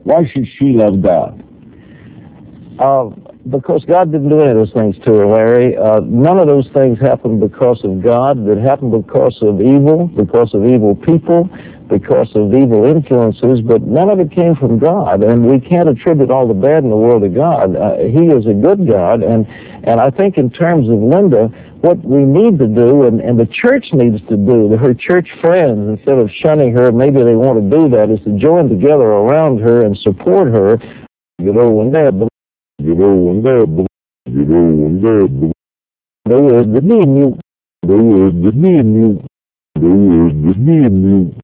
Why should she love God? Because God didn't do any of those things to her, Larry. None of those things happened because of God. It happened because of evil people, because of evil influences, but none of it came from God, and we can't attribute all the bad in the world to God. He is a good God, and I think in terms of Linda, what we need to do, and the church needs to do, her church friends, instead of shunning her, maybe they want to do that, is to join together around her and support her. When they have the